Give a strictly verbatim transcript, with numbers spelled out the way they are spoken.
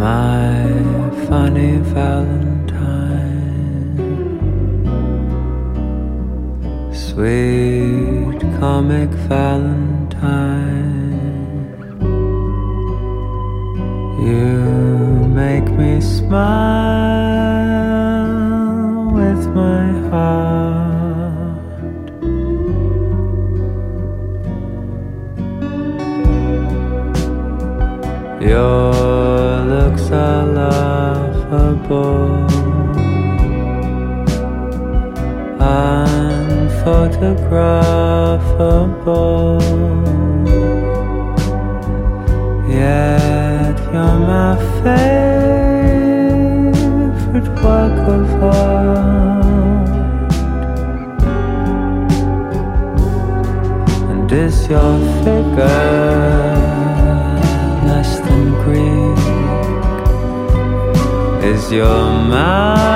my funny Valentine, sweet comic Valentine, you make me smile with my heart. Your looks are laughable, unphotographable, yet you're my favorite work of art. And is your figure less than Greek? Is your mouth